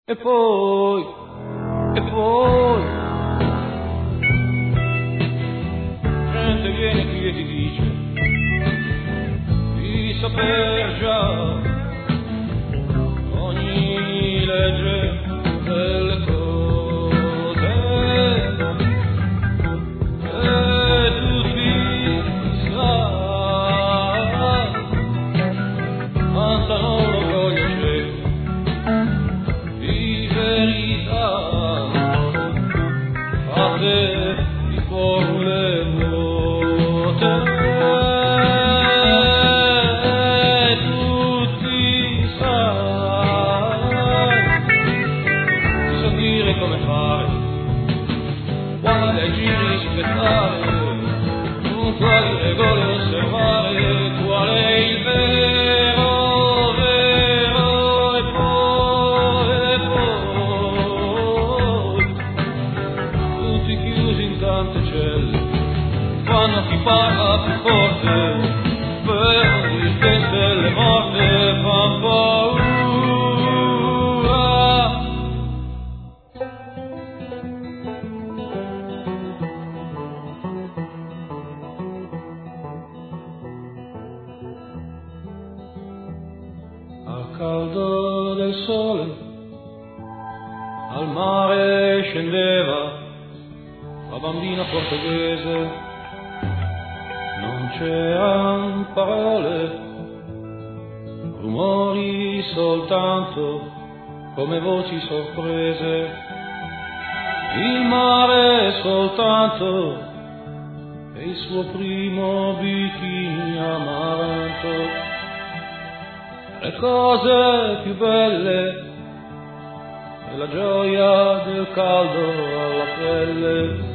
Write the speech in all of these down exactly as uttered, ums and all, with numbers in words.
E poi, e poi, gente viene qui e ti dice di saper già ogni legge delle cose e tutti sai, ma non lo voglio c'è di verità fatte di formule vuote. Tutti sai, ti so dire come fare, quale giri rispettare, con quali regole osservare, qual è il vero. Quando si parla più forte per resistenza delle morte fa paura. Al caldo del sole al mare scendeva la bambina portoghese. Non c'eran parole, rumori soltanto, come voci sorprese. Il mare soltanto e il suo primo bikini amaranto. Le cose più belle e la gioia del caldo alla pelle.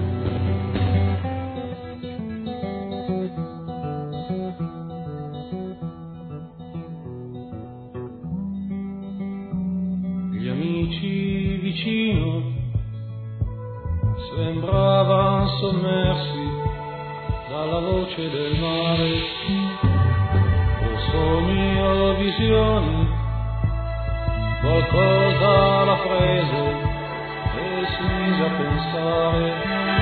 Gli amici vicino sembravano sommersi dalla voce del mare, o sogni o visioni, qualcosa la prese e si mise a pensare.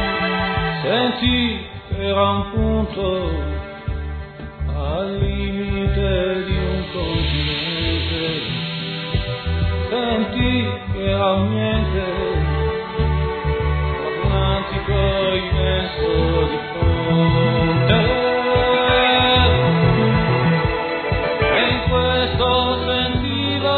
Sentì che era un punto al limite di un continente. Sentì che era un niente, un antico immenso di fronte. E in questo sentiva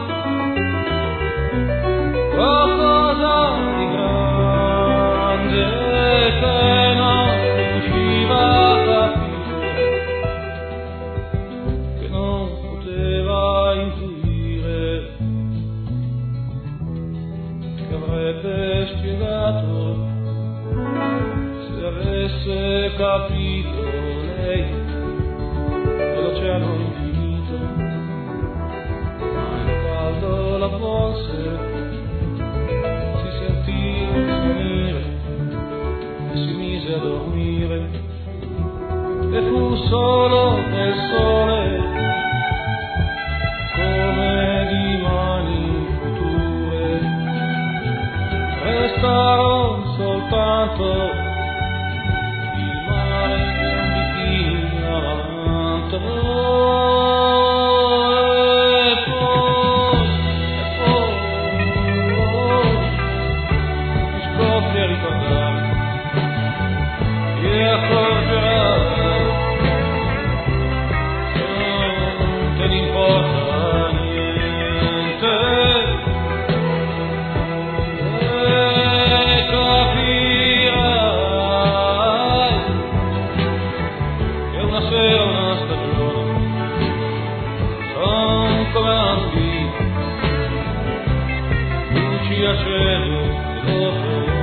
qualcosa di grande che non riusciva a capire, che non poteva intuire, che avrebbe spiegato se avesse capito lei dell'oceano infinito. Ma il caldo la volse, si sentì svenire e si mise a dormire, e fu solo nel sole come di mani future. Restarono soltanto il mare e un bikini amaranto. E poi, e poi, ti scopri a ricordare e accorgerai che non te ne importa niente. Una stagione son come anni, luci accese e dopo